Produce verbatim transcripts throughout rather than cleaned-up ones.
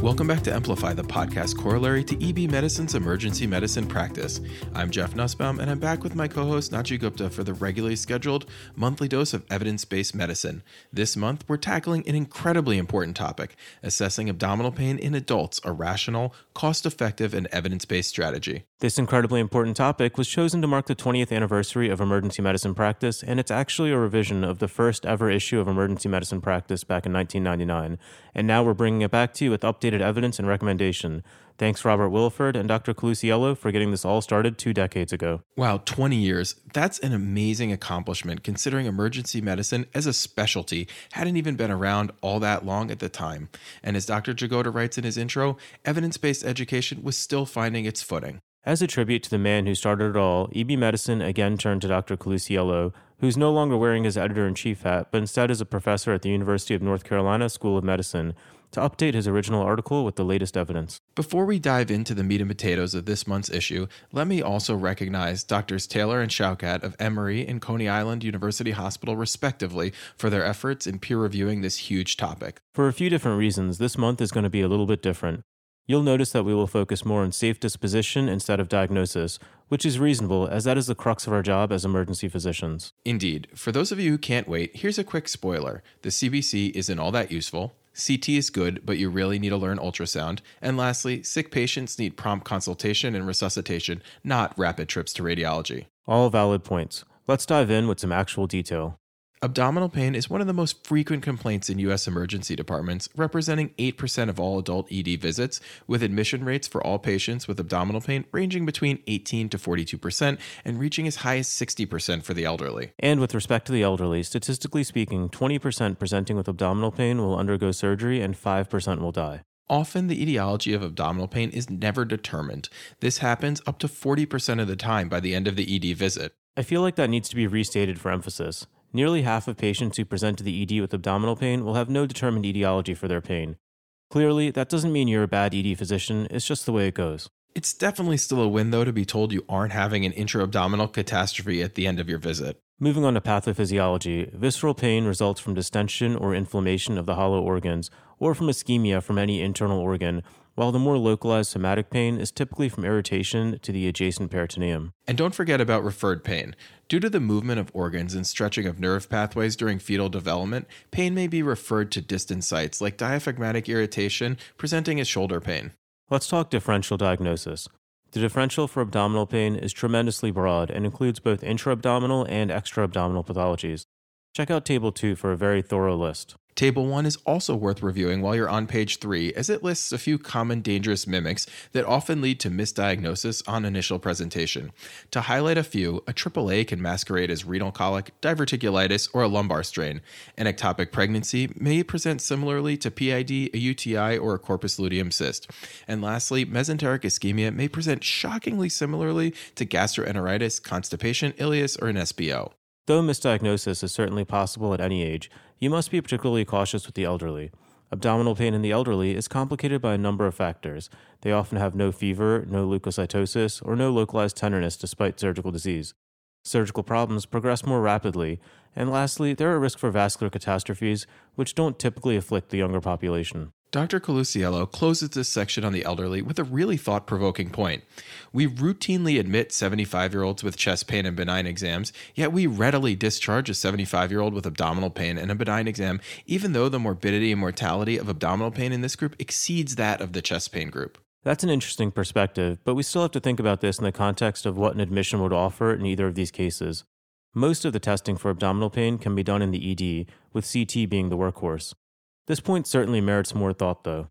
Welcome back to Amplify, the podcast corollary to E B Medicine's emergency medicine practice. I'm Jeff Nussbaum, and I'm back with my co-host Nachi Gupta for the regularly scheduled monthly dose of evidence-based medicine. This month, we're tackling an incredibly important topic, assessing abdominal pain in adults, a rational, cost-effective, and evidence-based strategy. This incredibly important topic was chosen to mark the twentieth anniversary of emergency medicine practice, and it's actually a revision of the first ever issue of emergency medicine practice back in nineteen ninety-nine. And now we're bringing it back to you with updated evidence and recommendation. Thanks Robert Williford and Doctor Colucciello for getting this all started two decades ago. Wow, twenty years. That's an amazing accomplishment considering emergency medicine as a specialty hadn't even been around all that long at the time. And as Doctor Jagoda writes in his intro, evidence-based education was still finding its footing. As a tribute to the man who started it all, E B Medicine again turned to Doctor Colucciello, who's no longer wearing his editor-in-chief hat, but instead is a professor at the University of North Carolina School of Medicine, to update his original article with the latest evidence. Before we dive into the meat and potatoes of this month's issue, let me also recognize Doctors Taylor and Shaukat of Emory and Coney Island University Hospital, respectively, for their efforts in peer-reviewing this huge topic. For a few different reasons, this month is going to be a little bit different. You'll notice that we will focus more on safe disposition instead of diagnosis, which is reasonable as that is the crux of our job as emergency physicians. Indeed. For those of you who can't wait, here's a quick spoiler. The C B C isn't all that useful. C T is good, but you really need to learn ultrasound. And lastly, sick patients need prompt consultation and resuscitation, not rapid trips to radiology. All valid points. Let's dive in with some actual detail. Abdominal pain is one of the most frequent complaints in U S emergency departments, representing eight percent of all adult E D visits, with admission rates for all patients with abdominal pain ranging between eighteen to forty-two percent and reaching as high as sixty percent for the elderly. And with respect to the elderly, statistically speaking, twenty percent presenting with abdominal pain will undergo surgery and five percent will die. Often, the etiology of abdominal pain is never determined. This happens up to forty percent of the time by the end of the E D visit. I feel like that needs to be restated for emphasis. Nearly half of patients who present to the E D with abdominal pain will have no determined etiology for their pain. Clearly, that doesn't mean you're a bad E D physician, it's just the way it goes. It's definitely still a win, though, to be told you aren't having an intra-abdominal catastrophe at the end of your visit. Moving on to pathophysiology, visceral pain results from distension or inflammation of the hollow organs, or from ischemia from any internal organ, while the more localized somatic pain is typically from irritation to the adjacent peritoneum. And don't forget about referred pain. Due to the movement of organs and stretching of nerve pathways during fetal development, pain may be referred to distant sites like diaphragmatic irritation presenting as shoulder pain. Let's talk differential diagnosis. The differential for abdominal pain is tremendously broad and includes both intra-abdominal and extra-abdominal pathologies. Check out Table two for a very thorough list. Table one is also worth reviewing while you're on page three, as it lists a few common dangerous mimics that often lead to misdiagnosis on initial presentation. To highlight a few, a triple A can masquerade as renal colic, diverticulitis, or a lumbar strain. An ectopic pregnancy may present similarly to P I D, a U T I, or a corpus luteum cyst. And lastly, mesenteric ischemia may present shockingly similarly to gastroenteritis, constipation, ileus, or an S B O. Though misdiagnosis is certainly possible at any age, you must be particularly cautious with the elderly. Abdominal pain in the elderly is complicated by a number of factors. They often have no fever, no leukocytosis, or no localized tenderness despite surgical disease. Surgical problems progress more rapidly. And lastly, there are risks for vascular catastrophes, which don't typically afflict the younger population. Doctor Colucciello closes this section on the elderly with a really thought-provoking point. We routinely admit seventy-five-year-olds with chest pain and benign exams, yet we readily discharge a seventy-five-year-old with abdominal pain and a benign exam, even though the morbidity and mortality of abdominal pain in this group exceeds that of the chest pain group. That's an interesting perspective, but we still have to think about this in the context of what an admission would offer in either of these cases. Most of the testing for abdominal pain can be done in the E D, with C T being the workhorse. This point certainly merits more thought, though.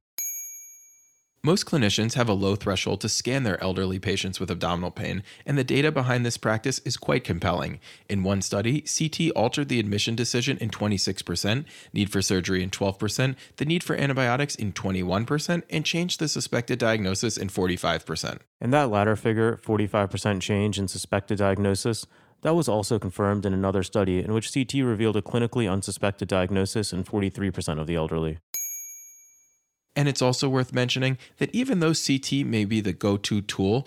Most clinicians have a low threshold to scan their elderly patients with abdominal pain, and the data behind this practice is quite compelling. In one study, C T altered the admission decision in twenty-six percent, need for surgery in twelve percent, the need for antibiotics in twenty-one percent, and changed the suspected diagnosis in forty-five percent. And that latter figure, forty-five percent change in suspected diagnosis, that was also confirmed in another study in which C T revealed a clinically unsuspected diagnosis in forty-three percent of the elderly. And it's also worth mentioning that even though C T may be the go-to tool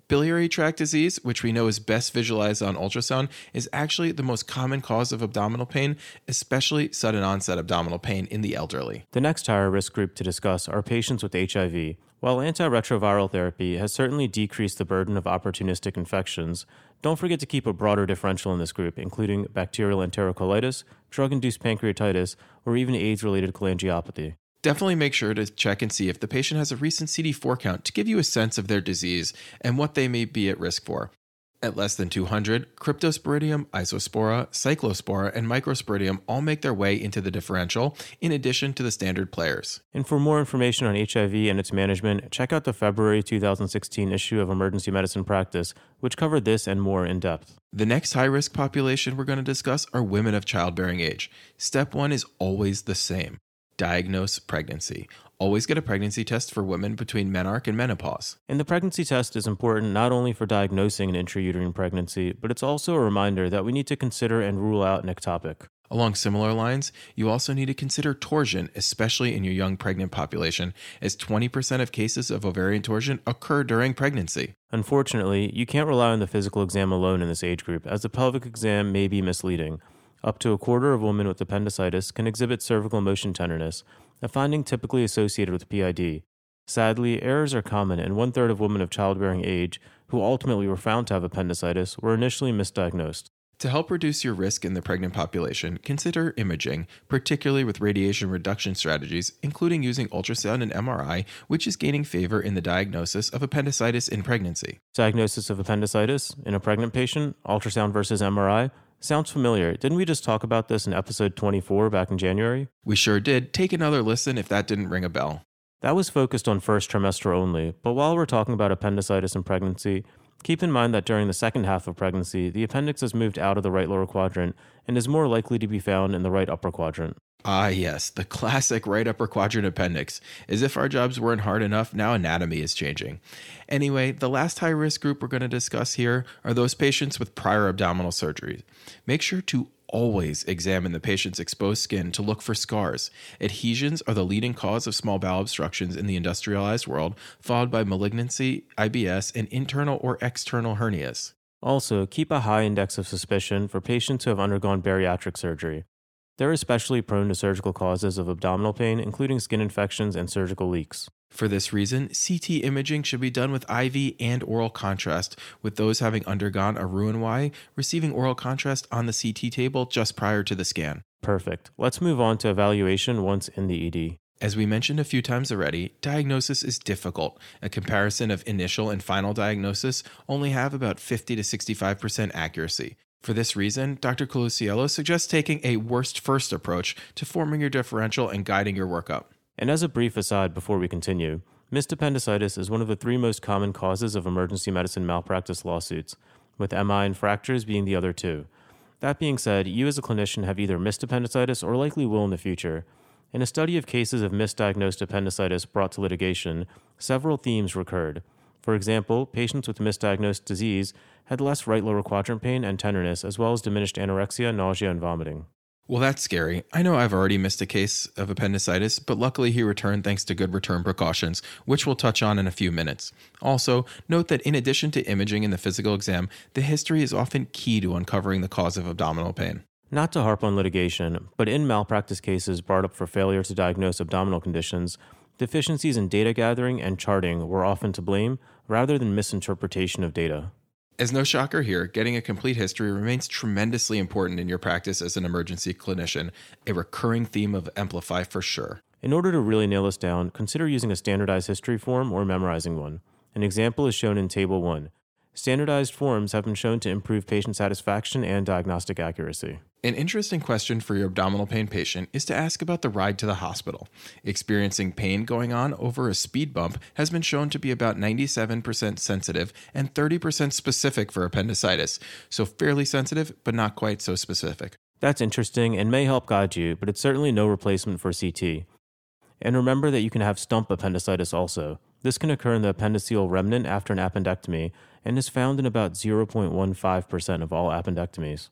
Biliary tract disease, which we know is best visualized on ultrasound, is actually the most common cause of abdominal pain, especially sudden onset abdominal pain in the elderly. The next higher risk group to discuss are patients with H I V. While antiretroviral therapy has certainly decreased the burden of opportunistic infections, don't forget to keep a broader differential in this group, including bacterial enterocolitis, drug-induced pancreatitis, or even AIDS-related cholangiopathy. Definitely make sure to check and see if the patient has a recent C D four count to give you a sense of their disease and what they may be at risk for. At less than two hundred, Cryptosporidium, Isospora, Cyclospora, and Microsporidium all make their way into the differential, in addition to the standard players. And for more information on H I V and its management, check out the February two thousand sixteen issue of Emergency Medicine Practice, which covered this and more in depth. The next high-risk population we're going to discuss are women of childbearing age. Step one is always the same. Diagnose pregnancy. Always get a pregnancy test for women between menarche and menopause. And the pregnancy test is important not only for diagnosing an intrauterine pregnancy, but it's also a reminder that we need to consider and rule out an ectopic. Along similar lines, you also need to consider torsion, especially in your young pregnant population, as twenty percent of cases of ovarian torsion occur during pregnancy. Unfortunately, you can't rely on the physical exam alone in this age group, as the pelvic exam may be misleading. Up to a quarter of women with appendicitis can exhibit cervical motion tenderness, a finding typically associated with P I D. Sadly, errors are common, and one-third of women of childbearing age who ultimately were found to have appendicitis were initially misdiagnosed. To help reduce your risk in the pregnant population, consider imaging, particularly with radiation reduction strategies, including using ultrasound and M R I, which is gaining favor in the diagnosis of appendicitis in pregnancy. Diagnosis of appendicitis in a pregnant patient, ultrasound versus M R I? Sounds familiar. Didn't we just talk about this in episode twenty-four back in January? We sure did. Take another listen if that didn't ring a bell. That was focused on first trimester only, but while we're talking about appendicitis in pregnancy, keep in mind that during the second half of pregnancy, the appendix has moved out of the right lower quadrant and is more likely to be found in the right upper quadrant. Ah, yes, the classic right upper quadrant appendix. As if our jobs weren't hard enough, now anatomy is changing. Anyway, the last high-risk group we're going to discuss here are those patients with prior abdominal surgery. Make sure to always examine the patient's exposed skin to look for scars. Adhesions are the leading cause of small bowel obstructions in the industrialized world, followed by malignancy, I B S, and internal or external hernias. Also, keep a high index of suspicion for patients who have undergone bariatric surgery. They're especially prone to surgical causes of abdominal pain, including skin infections and surgical leaks. For this reason, C T imaging should be done with I V and oral contrast, with those having undergone a Roux-en-Y receiving oral contrast on the C T table just prior to the scan. Perfect. Let's move on to evaluation once in the E D. As we mentioned a few times already, diagnosis is difficult. A comparison of initial and final diagnosis only have about fifty to sixty-five percent accuracy. For this reason, Doctor Colucciello suggests taking a worst-first approach to forming your differential and guiding your workup. And as a brief aside before we continue, missed appendicitis is one of the three most common causes of emergency medicine malpractice lawsuits, with M I and fractures being the other two. That being said, you as a clinician have either missed appendicitis or likely will in the future. In a study of cases of misdiagnosed appendicitis brought to litigation, several themes recurred. For example, patients with misdiagnosed disease had less right lower quadrant pain and tenderness, as well as diminished anorexia, nausea, and vomiting. Well, that's scary. I know I've already missed a case of appendicitis, but luckily he returned thanks to good return precautions, which we'll touch on in a few minutes. Also, note that in addition to imaging in the physical exam, the history is often key to uncovering the cause of abdominal pain. Not to harp on litigation, but in malpractice cases brought up for failure to diagnose abdominal conditions, deficiencies in data gathering and charting were often to blame, rather than misinterpretation of data. As no shocker here, getting a complete history remains tremendously important in your practice as an emergency clinician, a recurring theme of Amplify for sure. In order to really nail this down, consider using a standardized history form or memorizing one. An example is shown in Table one. Standardized forms have been shown to improve patient satisfaction and diagnostic accuracy. An interesting question for your abdominal pain patient is to ask about the ride to the hospital. Experiencing pain going on over a speed bump has been shown to be about ninety-seven percent sensitive and thirty percent specific for appendicitis, so fairly sensitive but not quite so specific. That's interesting and may help guide you, but it's certainly no replacement for C T. And remember that you can have stump appendicitis also. This can occur in the appendiceal remnant after an appendectomy and is found in about zero point one five percent of all appendectomies.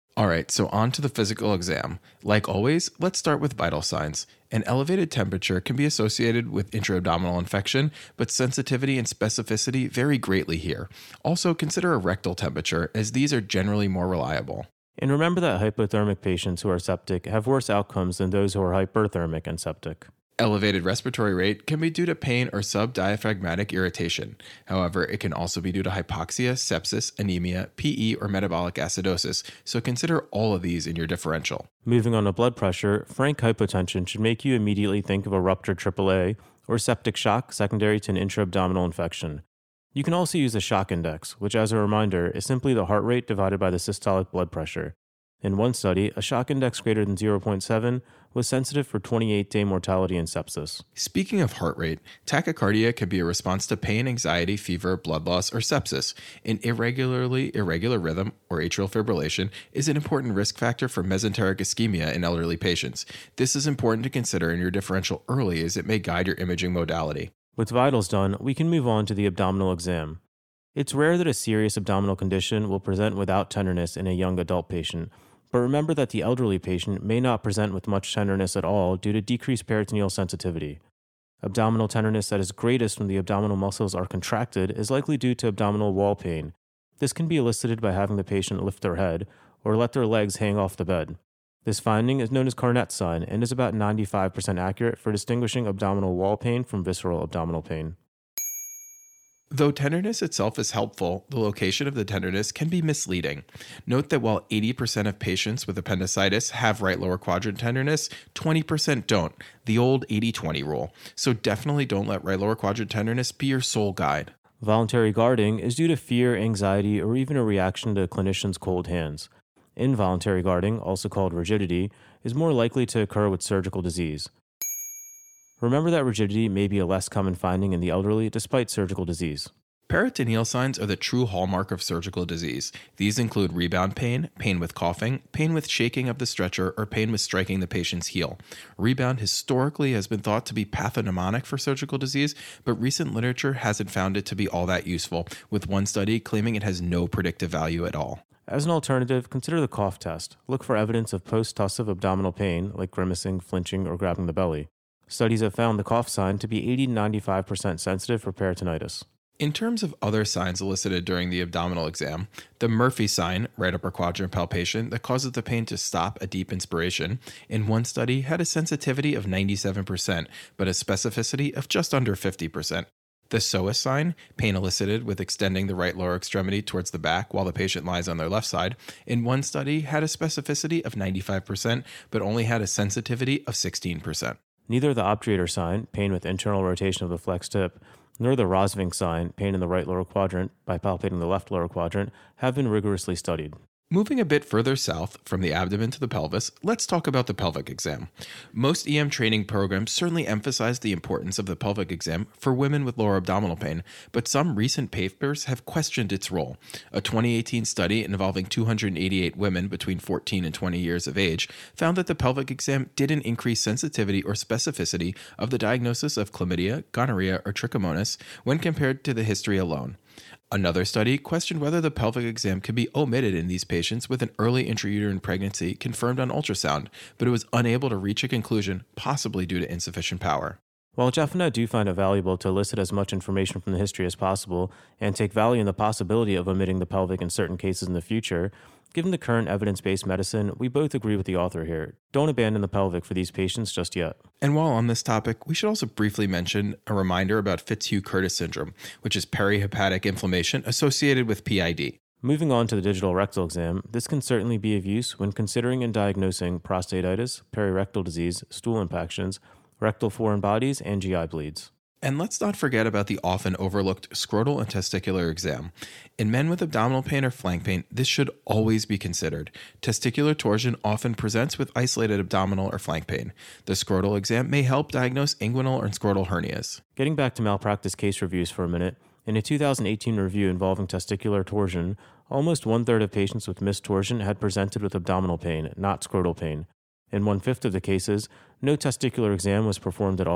All right, so on to the physical exam. Like always, let's start with vital signs. An elevated temperature can be associated with intra-abdominal infection, but sensitivity and specificity vary greatly here. Also, consider a rectal temperature, as these are generally more reliable. And remember that hypothermic patients who are septic have worse outcomes than those who are hyperthermic and septic. Elevated respiratory rate can be due to pain or subdiaphragmatic irritation. However, it can also be due to hypoxia, sepsis, anemia, P E, or metabolic acidosis, so consider all of these in your differential. Moving on to blood pressure, frank hypotension should make you immediately think of a ruptured triple A or septic shock secondary to an intra-abdominal infection. You can also use the shock index, which, as a reminder, is simply the heart rate divided by the systolic blood pressure. In one study, a shock index greater than zero point seven was sensitive for twenty-eight day mortality in sepsis. Speaking of heart rate, tachycardia can be a response to pain, anxiety, fever, blood loss, or sepsis. An irregularly irregular rhythm, or atrial fibrillation, is an important risk factor for mesenteric ischemia in elderly patients. This is important to consider in your differential early, as it may guide your imaging modality. With vitals done, we can move on to the abdominal exam. It's rare that a serious abdominal condition will present without tenderness in a young adult patient, but remember that the elderly patient may not present with much tenderness at all due to decreased peritoneal sensitivity. Abdominal tenderness that is greatest when the abdominal muscles are contracted is likely due to abdominal wall pain. This can be elicited by having the patient lift their head or let their legs hang off the bed. This finding is known as Carnet's sign and is about ninety-five percent accurate for distinguishing abdominal wall pain from visceral abdominal pain. Though tenderness itself is helpful, the location of the tenderness can be misleading. Note that while eighty percent of patients with appendicitis have right lower quadrant tenderness, twenty percent don't, the old eighty twenty rule. So definitely don't let right lower quadrant tenderness be your sole guide. Voluntary guarding is due to fear, anxiety, or even a reaction to a clinician's cold hands. Involuntary guarding, also called rigidity, is more likely to occur with surgical disease. Remember that rigidity may be a less common finding in the elderly despite surgical disease. Peritoneal signs are the true hallmark of surgical disease. These include rebound pain, pain with coughing, pain with shaking of the stretcher, or pain with striking the patient's heel. Rebound historically has been thought to be pathognomonic for surgical disease, but recent literature hasn't found it to be all that useful, with one study claiming it has no predictive value at all. As an alternative, consider the cough test. Look for evidence of post-tussive abdominal pain, like grimacing, flinching, or grabbing the belly. Studies have found the cough sign to be eighty to ninety-five percent sensitive for peritonitis. In terms of other signs elicited during the abdominal exam, the Murphy sign, right upper quadrant palpation, that causes the pain to stop at deep inspiration, in one study had a sensitivity of ninety-seven percent, but a specificity of just under fifty percent. The psoas sign, pain elicited with extending the right lower extremity towards the back while the patient lies on their left side, in one study had a specificity of ninety-five percent, but only had a sensitivity of sixteen percent. Neither the obturator sign, pain with internal rotation of the flexed hip, nor the Rosving sign, pain in the right lower quadrant by palpating the left lower quadrant, have been rigorously studied. Moving a bit further south from the abdomen to the pelvis, let's talk about the pelvic exam. Most E M training programs certainly emphasize the importance of the pelvic exam for women with lower abdominal pain, but some recent papers have questioned its role. A twenty eighteen study involving two hundred eighty-eight women between fourteen and twenty years of age found that the pelvic exam didn't increase sensitivity or specificity of the diagnosis of chlamydia, gonorrhea, or trichomonas when compared to the history alone. Another study questioned whether the pelvic exam could be omitted in these patients with an early intrauterine pregnancy confirmed on ultrasound, but it was unable to reach a conclusion, possibly due to insufficient power. While Jeff and I do find it valuable to elicit as much information from the history as possible and take value in the possibility of omitting the pelvic in certain cases in the future, given the current evidence-based medicine, we both agree with the author here. Don't abandon the pelvic for these patients just yet. And while on this topic, we should also briefly mention a reminder about Fitzhugh-Curtis syndrome, which is perihepatic inflammation associated with P I D. Moving on to the digital rectal exam, this can certainly be of use when considering and diagnosing prostatitis, perirectal disease, stool impactions, rectal foreign bodies, and G I bleeds. And let's not forget about the often overlooked scrotal and testicular exam. In men with abdominal pain or flank pain, this should always be considered. Testicular torsion often presents with isolated abdominal or flank pain. The scrotal exam may help diagnose inguinal or scrotal hernias. Getting back to malpractice case reviews for a minute, in a two thousand eighteen review involving testicular torsion, almost one-third of patients with missed torsion had presented with abdominal pain, not scrotal pain. In one-fifth of the cases, no testicular exam was performed at all.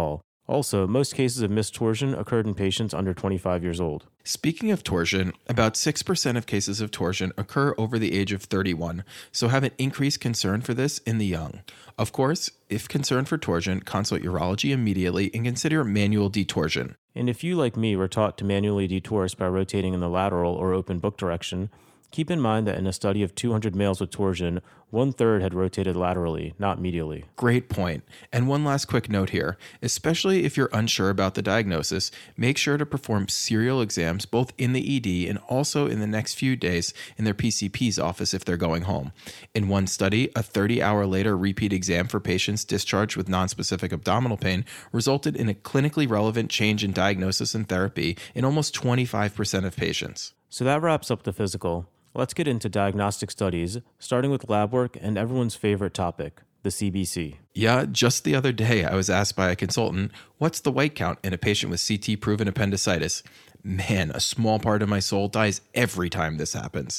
Also, most cases of missed torsion occurred in patients under twenty-five years old. Speaking of torsion, about six percent of cases of torsion occur over the age of thirty-one, so have an increased concern for this in the young. Of course, if concerned for torsion, consult urology immediately and consider manual detorsion. And if you, like me, were taught to manually detorse by rotating in the lateral or open book direction, keep in mind that in a study of two hundred males with torsion, one-third had rotated laterally, not medially. Great point. And one last quick note here. Especially if you're unsure about the diagnosis, make sure to perform serial exams both in the E D and also in the next few days in their P C P's office if they're going home. In one study, a thirty-hour later repeat exam for patients discharged with nonspecific abdominal pain resulted in a clinically relevant change in diagnosis and therapy in almost twenty-five percent of patients. So that wraps up the physical. Let's get into diagnostic studies, starting with lab work and everyone's favorite topic, the C B C. Yeah, just the other day I was asked by a consultant, what's the white count in a patient with C T-proven appendicitis? Man, a small part of my soul dies every time this happens.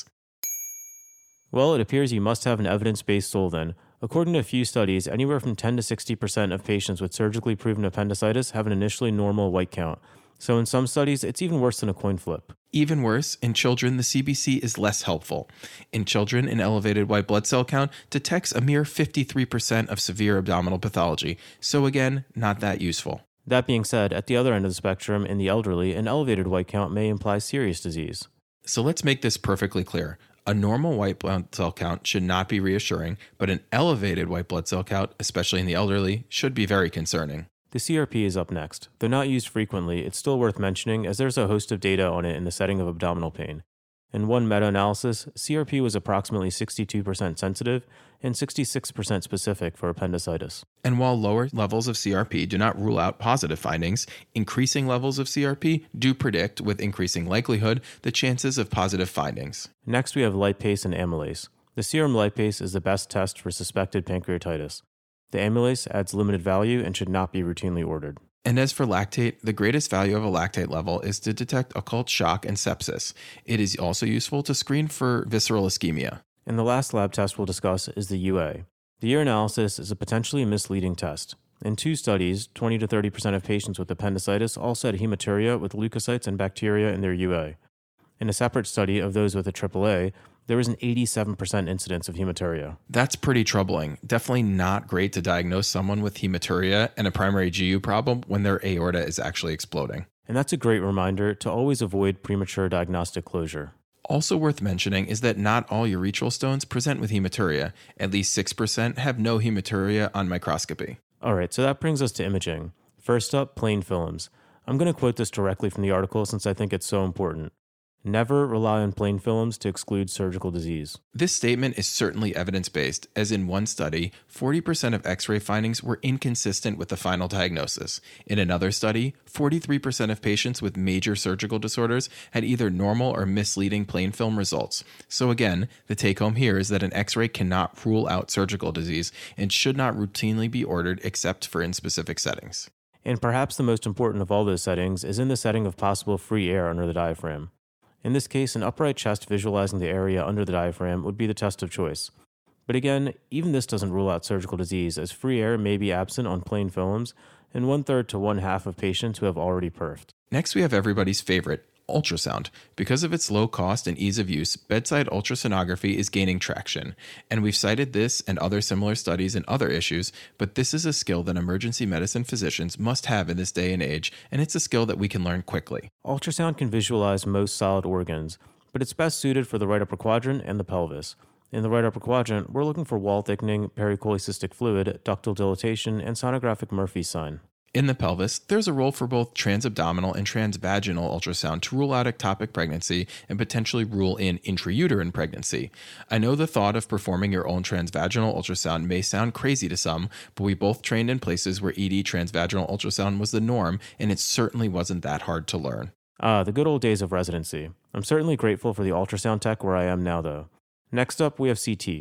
Well, it appears you must have an evidence-based soul then. According to a few studies, anywhere from ten to sixty percent of patients with surgically proven appendicitis have an initially normal white count. So in some studies, it's even worse than a coin flip. Even worse, in children, the C B C is less helpful. In children, an elevated white blood cell count detects a mere fifty-three percent of severe abdominal pathology. So again, not that useful. That being said, at the other end of the spectrum, in the elderly, an elevated white count may imply serious disease. So let's make this perfectly clear. A normal white blood cell count should not be reassuring, but an elevated white blood cell count, especially in the elderly, should be very concerning. The C R P is up next. Though not used frequently, it's still worth mentioning as there's a host of data on it in the setting of abdominal pain. In one meta-analysis, C R P was approximately sixty-two percent sensitive and sixty-six percent specific for appendicitis. And while lower levels of C R P do not rule out positive findings, increasing levels of C R P do predict, with increasing likelihood, the chances of positive findings. Next, we have lipase and amylase. The serum lipase is the best test for suspected pancreatitis. The amylase adds limited value and should not be routinely ordered. And as for lactate, the greatest value of a lactate level is to detect occult shock and sepsis. It is also useful to screen for visceral ischemia. And the last lab test we'll discuss is the U A. The urinalysis is a potentially misleading test. In two studies, twenty to thirty percent of patients with appendicitis also had hematuria with leukocytes and bacteria in their U A. In a separate study of those with a triple A, there was an eighty-seven percent incidence of hematuria. That's pretty troubling. Definitely not great to diagnose someone with hematuria and a primary G U problem when their aorta is actually exploding. And that's a great reminder to always avoid premature diagnostic closure. Also worth mentioning is that not all urethral stones present with hematuria. At least six percent have no hematuria on microscopy. Alright, so that brings us to imaging. First up, plain films. I'm going to quote this directly from the article since I think it's so important. Never rely on plain films to exclude surgical disease. This statement is certainly evidence-based, as in one study, forty percent of X-ray findings were inconsistent with the final diagnosis. In another study, forty-three percent of patients with major surgical disorders had either normal or misleading plain film results. So again, the take-home here is that an X-ray cannot rule out surgical disease and should not routinely be ordered except for in specific settings. And perhaps the most important of all those settings is in the setting of possible free air under the diaphragm. In this case, an upright chest visualizing the area under the diaphragm would be the test of choice. But again, even this doesn't rule out surgical disease, as free air may be absent on plain films in one-third to one-half of patients who have already perfed. Next, we have everybody's favorite, ultrasound. Because of its low cost and ease of use, bedside ultrasonography is gaining traction. And we've cited this and other similar studies in other issues, but this is a skill that emergency medicine physicians must have in this day and age, and it's a skill that we can learn quickly. Ultrasound can visualize most solid organs, but it's best suited for the right upper quadrant and the pelvis. In the right upper quadrant, we're looking for wall thickening, pericholecystic fluid, ductal dilatation, and sonographic Murphy's sign. In the pelvis, there's a role for both transabdominal and transvaginal ultrasound to rule out ectopic pregnancy and potentially rule in intrauterine pregnancy. I know the thought of performing your own transvaginal ultrasound may sound crazy to some, but we both trained in places where E D transvaginal ultrasound was the norm, and it certainly wasn't that hard to learn. Ah, the good old days of residency. I'm certainly grateful for the ultrasound tech where I am now, though. Next up, we have C T.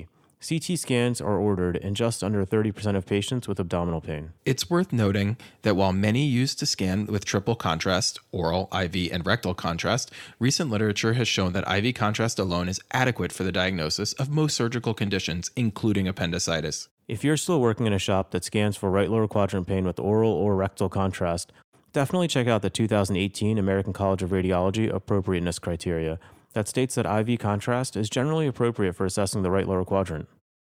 C T scans are ordered in just under thirty percent of patients with abdominal pain. It's worth noting that while many use to scan with triple contrast, oral, I V, and rectal contrast, recent literature has shown that I V contrast alone is adequate for the diagnosis of most surgical conditions, including appendicitis. If you're still working in a shop that scans for right lower quadrant pain with oral or rectal contrast, definitely check out the two thousand eighteen American College of Radiology appropriateness criteria that states that I V contrast is generally appropriate for assessing the right lower quadrant.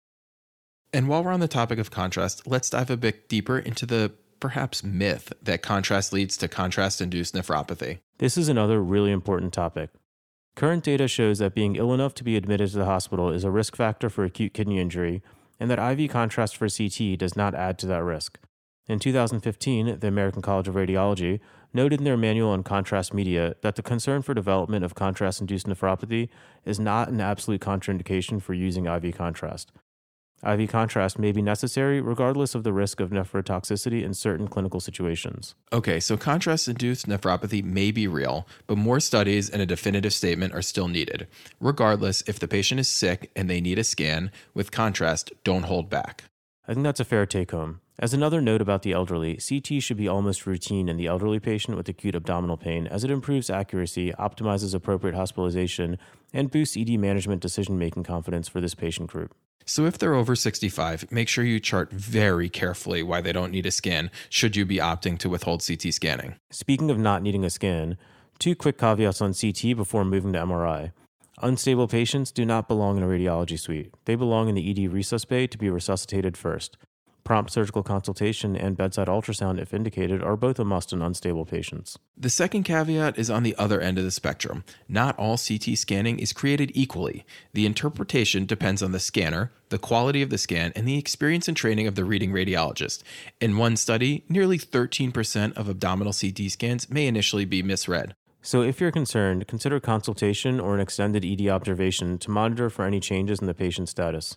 And while we're on the topic of contrast, let's dive a bit deeper into the perhaps myth that contrast leads to contrast-induced nephropathy. This is another really important topic. Current data shows that being ill enough to be admitted to the hospital is a risk factor for acute kidney injury, and that I V contrast for C T does not add to that risk. In two thousand fifteen, the American College of Radiology noted in their manual on contrast media that the concern for development of contrast-induced nephropathy is not an absolute contraindication for using I V contrast. I V contrast may be necessary regardless of the risk of nephrotoxicity in certain clinical situations. Okay, so contrast-induced nephropathy may be real, but more studies and a definitive statement are still needed. Regardless, if the patient is sick and they need a scan, with contrast, don't hold back. I think that's a fair take-home. As another note about the elderly, C T should be almost routine in the elderly patient with acute abdominal pain as it improves accuracy, optimizes appropriate hospitalization, and boosts E D management decision-making confidence for this patient group. So if they're over sixty-five, make sure you chart very carefully why they don't need a scan should you be opting to withhold C T scanning. Speaking of not needing a scan, two quick caveats on C T before moving to M R I. Unstable patients do not belong in a radiology suite. They belong in the E D resus bay to be resuscitated first. Prompt surgical consultation and bedside ultrasound, if indicated, are both a must in unstable patients. The second caveat is on the other end of the spectrum. Not all C T scanning is created equally. The interpretation depends on the scanner, the quality of the scan, and the experience and training of the reading radiologist. In one study, nearly thirteen percent of abdominal C T scans may initially be misread. So if you're concerned, consider consultation or an extended E D observation to monitor for any changes in the patient's status.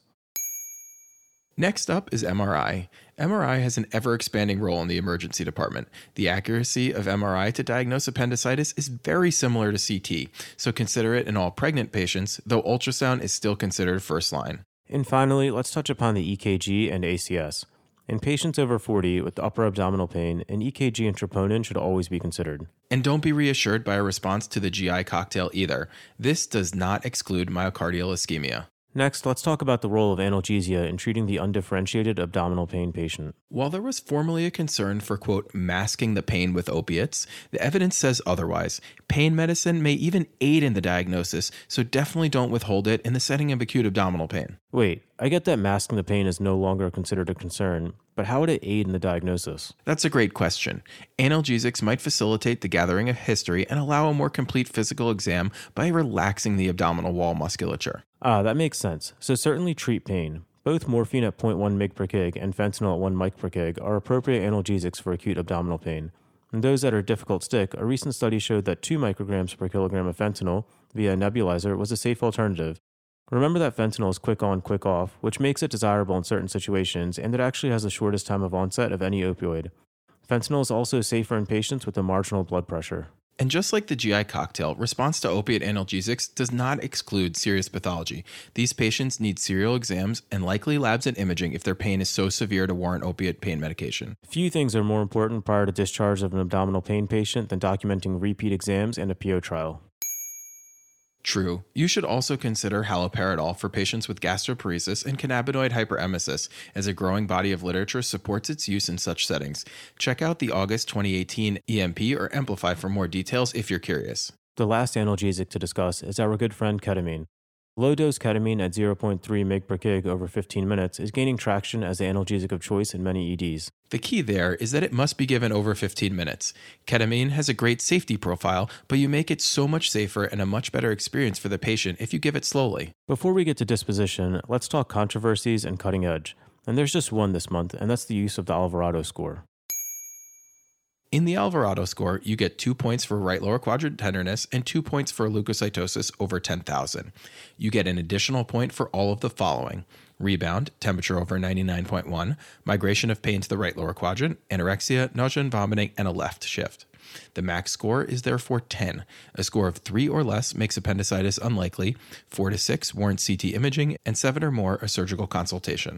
Next up is M R I. M R I has an ever-expanding role in the emergency department. The accuracy of M R I to diagnose appendicitis is very similar to C T, so consider it in all pregnant patients, though ultrasound is still considered first line. And finally, let's touch upon the E K G and A C S. In patients over forty with upper abdominal pain, an E K G and troponin should always be considered. And don't be reassured by a response to the G I cocktail either. This does not exclude myocardial ischemia. Next, let's talk about the role of analgesia in treating the undifferentiated abdominal pain patient. While there was formerly a concern for, quote, masking the pain with opiates, the evidence says otherwise. Pain medicine may even aid in the diagnosis, so definitely don't withhold it in the setting of acute abdominal pain. Wait, I get that masking the pain is no longer considered a concern, but how would it aid in the diagnosis? That's a great question. Analgesics might facilitate the gathering of history and allow a more complete physical exam by relaxing the abdominal wall musculature. Ah, that makes sense. So certainly treat pain. Both morphine at zero point one milligrams per kilogram and fentanyl at one microgram per kilogram are appropriate analgesics for acute abdominal pain. In those that are difficult stick, a recent study showed that two micrograms per kilogram of fentanyl via a nebulizer was a safe alternative. Remember that fentanyl is quick on, quick off, which makes it desirable in certain situations, and it actually has the shortest time of onset of any opioid. Fentanyl is also safer in patients with a marginal blood pressure. And just like the G I cocktail, response to opiate analgesics does not exclude serious pathology. These patients need serial exams and likely labs and imaging if their pain is so severe to warrant opiate pain medication. Few things are more important prior to discharge of an abdominal pain patient than documenting repeat exams and a P O trial. True. You should also consider haloperidol for patients with gastroparesis and cannabinoid hyperemesis, as a growing body of literature supports its use in such settings. Check out the August twenty eighteen E M P or Amplify for more details if you're curious. The last analgesic to discuss is our good friend ketamine. Low-dose ketamine at zero point three milligrams per kilogram over fifteen minutes is gaining traction as the analgesic of choice in many E Ds. The key there is that it must be given over fifteen minutes. Ketamine has a great safety profile, but you make it so much safer and a much better experience for the patient if you give it slowly. Before we get to disposition, let's talk controversies and cutting edge. And there's just one this month, and that's the use of the Alvarado score. In the Alvarado score, you get two points for right lower quadrant tenderness and two points for leukocytosis over ten thousand. You get an additional point for all of the following: rebound, temperature over ninety-nine point one, migration of pain to the right lower quadrant, anorexia, nausea and vomiting, and a left shift. The max score is therefore ten. A score of three or less makes appendicitis unlikely, four to six warrants C T imaging, and seven or more a surgical consultation.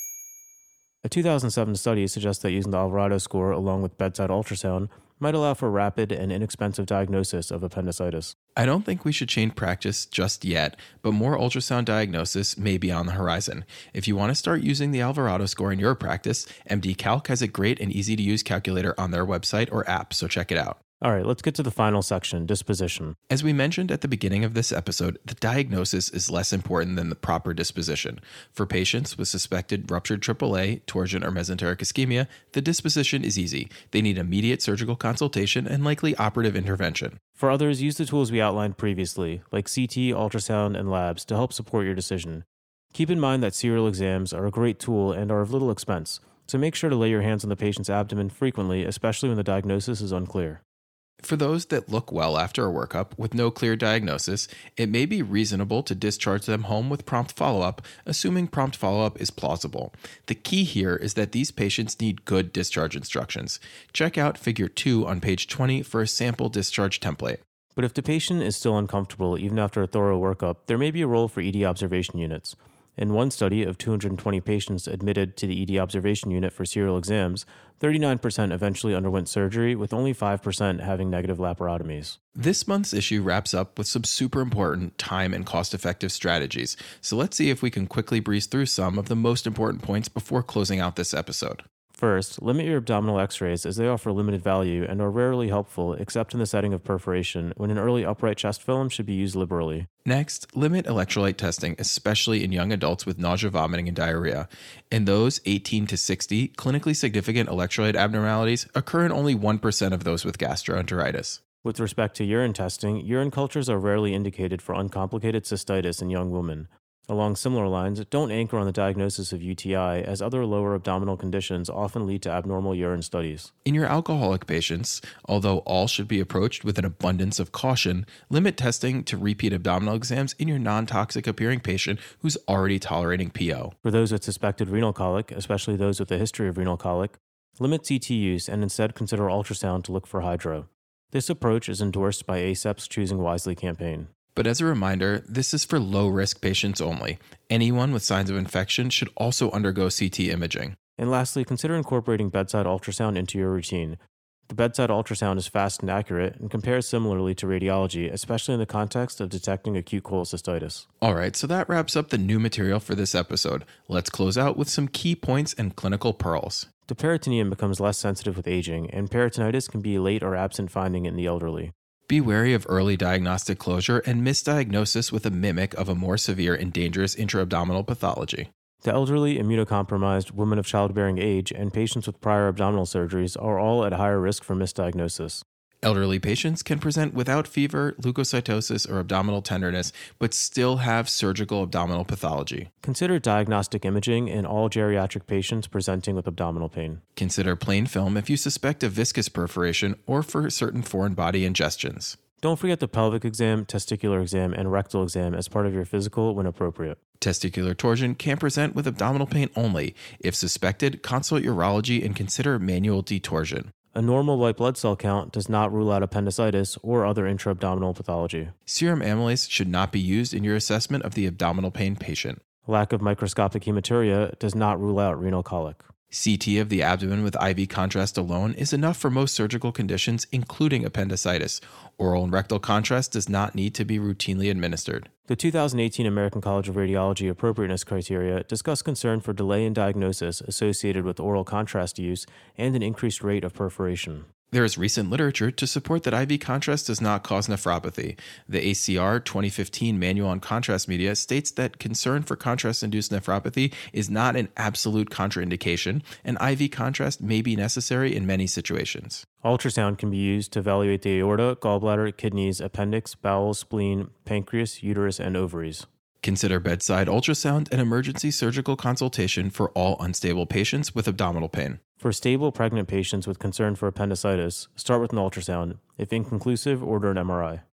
A two thousand seven study suggests that using the Alvarado score along with bedside ultrasound might allow for rapid and inexpensive diagnosis of appendicitis. I don't think we should change practice just yet, but more ultrasound diagnosis may be on the horizon. If you want to start using the Alvarado score in your practice, M D Calc has a great and easy-to-use calculator on their website or app, so check it out. All right, let's get to the final section, disposition. As we mentioned at the beginning of this episode, the diagnosis is less important than the proper disposition. For patients with suspected ruptured triple A, torsion, or mesenteric ischemia, the disposition is easy. They need immediate surgical consultation and likely operative intervention. For others, use the tools we outlined previously, like C T, ultrasound, and labs, to help support your decision. Keep in mind that serial exams are a great tool and are of little expense, so make sure to lay your hands on the patient's abdomen frequently, especially when the diagnosis is unclear. For those that look well after a workup with no clear diagnosis, it may be reasonable to discharge them home with prompt follow-up, assuming prompt follow-up is plausible. The key here is that these patients need good discharge instructions. Check out Figure two on page twenty for a sample discharge template. But if the patient is still uncomfortable even after a thorough workup, there may be a role for E D observation units. In one study of two hundred twenty patients admitted to the E D observation unit for serial exams, thirty-nine percent eventually underwent surgery, with only five percent having negative laparotomies. This month's issue wraps up with some super important time and cost-effective strategies, so let's see if we can quickly breeze through some of the most important points before closing out this episode. First, limit your abdominal x-rays as they offer limited value and are rarely helpful except in the setting of perforation, when an early upright chest film should be used liberally. Next, limit electrolyte testing, especially in young adults with nausea, vomiting, and diarrhea. In those eighteen to sixty, clinically significant electrolyte abnormalities occur in only one percent of those with gastroenteritis. With respect to urine testing, urine cultures are rarely indicated for uncomplicated cystitis in young women. Along similar lines, don't anchor on the diagnosis of U T I, as other lower abdominal conditions often lead to abnormal urine studies. In your alcoholic patients, although all should be approached with an abundance of caution, limit testing to repeat abdominal exams in your non-toxic appearing patient who's already tolerating P O. For those with suspected renal colic, especially those with a history of renal colic, limit C T use and instead consider ultrasound to look for hydro. This approach is endorsed by A C E P's Choosing Wisely campaign. But as a reminder, this is for low-risk patients only. Anyone with signs of infection should also undergo C T imaging. And lastly, consider incorporating bedside ultrasound into your routine. The bedside ultrasound is fast and accurate and compares similarly to radiology, especially in the context of detecting acute cholecystitis. All right, so that wraps up the new material for this episode. Let's close out with some key points and clinical pearls. The peritoneum becomes less sensitive with aging, and peritonitis can be a late or absent finding in the elderly. Be wary of early diagnostic closure and misdiagnosis with a mimic of a more severe and dangerous intra-abdominal pathology. The elderly, immunocompromised, women of childbearing age, and patients with prior abdominal surgeries are all at higher risk for misdiagnosis. Elderly patients can present without fever, leukocytosis, or abdominal tenderness, but still have surgical abdominal pathology. Consider diagnostic imaging in all geriatric patients presenting with abdominal pain. Consider plain film if you suspect a viscous perforation or for certain foreign body ingestions. Don't forget the pelvic exam, testicular exam, and rectal exam as part of your physical when appropriate. Testicular torsion can present with abdominal pain only. If suspected, consult urology and consider manual detorsion. A normal white blood cell count does not rule out appendicitis or other intra-abdominal pathology. Serum amylase should not be used in your assessment of the abdominal pain patient. Lack of microscopic hematuria does not rule out renal colic. C T of the abdomen with I V contrast alone is enough for most surgical conditions, including appendicitis. Oral and rectal contrast does not need to be routinely administered. The two thousand eighteen American College of Radiology appropriateness criteria discuss concern for delay in diagnosis associated with oral contrast use and an increased rate of perforation. There is recent literature to support that I V contrast does not cause nephropathy. The A C R twenty fifteen Manual on Contrast Media states that concern for contrast-induced nephropathy is not an absolute contraindication, and I V contrast may be necessary in many situations. Ultrasound can be used to evaluate the aorta, gallbladder, kidneys, appendix, bowel, spleen, pancreas, uterus, and ovaries. Consider bedside ultrasound and emergency surgical consultation for all unstable patients with abdominal pain. For stable pregnant patients with concern for appendicitis, start with an ultrasound. If inconclusive, order an M R I.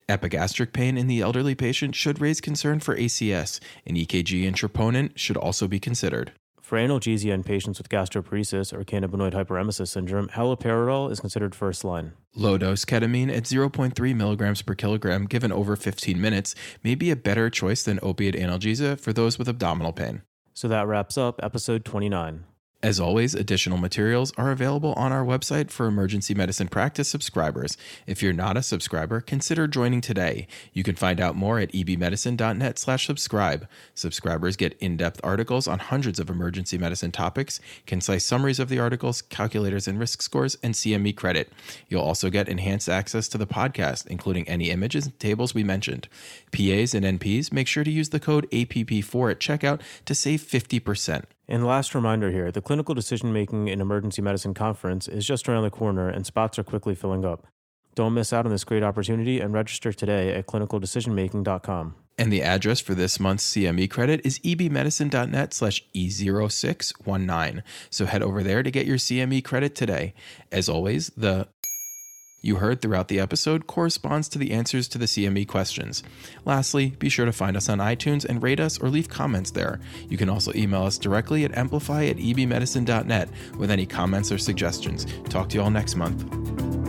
Epigastric pain in the elderly patient should raise concern for A C S. An E K G and troponin should also be considered. For analgesia in patients with gastroparesis or cannabinoid hyperemesis syndrome, haloperidol is considered first line. Low-dose ketamine at zero point three milligrams per kilogram given over fifteen minutes may be a better choice than opiate analgesia for those with abdominal pain. So that wraps up episode twenty-nine. As always, additional materials are available on our website for emergency medicine practice subscribers. If you're not a subscriber, consider joining today. You can find out more at ebmedicine.net slash subscribe. Subscribers get in-depth articles on hundreds of emergency medicine topics, concise summaries of the articles, calculators and risk scores, and C M E credit. You'll also get enhanced access to the podcast, including any images and tables we mentioned. P As and N Ps, make sure to use the code A P P four at checkout to save fifty percent. And last reminder here, the Clinical Decision Making in Emergency Medicine Conference is just around the corner and spots are quickly filling up. Don't miss out on this great opportunity and register today at clinical decision making dot com. And the address for this month's C M E credit is ebmedicine.net slash E0619. So head over there to get your C M E credit today. As always, the you heard throughout the episode corresponds to the answers to the C M E questions. Lastly, be sure to find us on iTunes and rate us or leave comments there. You can also email us directly at amplify at ebmedicine dot net with any comments or suggestions. Talk to you all next month.